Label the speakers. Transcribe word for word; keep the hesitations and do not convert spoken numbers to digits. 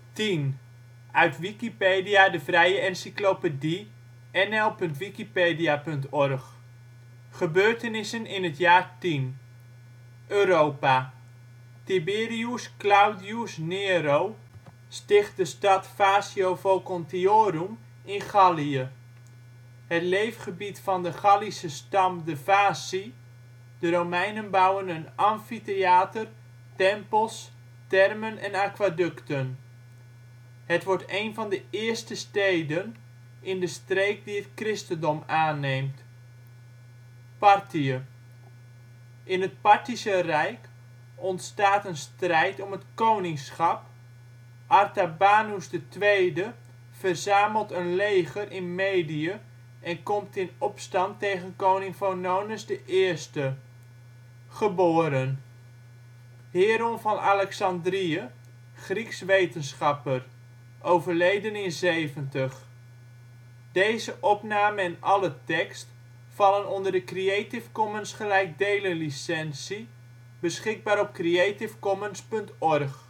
Speaker 1: tien, uit Wikipedia, de vrije encyclopedie. N L punt wikipedia punt org. Gebeurtenissen in het jaar tien. Europa: Tiberius Claudius Nero sticht de stad Vasio Vocontiorum in Gallië. Het leefgebied van de Gallische stam de Vasii. De Romeinen bouwen een amfitheater, tempels, thermen en aquaducten. Het wordt een van de eerste steden in de streek die het christendom aanneemt. Parthië: in het Parthische Rijk ontstaat een strijd om het koningschap. Artabanus de tweede verzamelt een leger in Medië en komt in opstand tegen koning Vonones de eerste. Geboren: Heron van Alexandrië, Grieks wetenschapper (overleden zeventig). Plaatsen in de gemeente Nederland; Provincies · Gemeenten 51° 46 ' NB, 5° 34 ' OL Algemeen Inwoners (1 januari 2010) ca. twaalf tientallen. Data afkomstig van volkenrechten. Portaal Nederland Beluister (info) Deze opname en alle tekst vallen onder de Creative Commons Gelijkdelen licentie. Beschikbaar op creativecommons punt org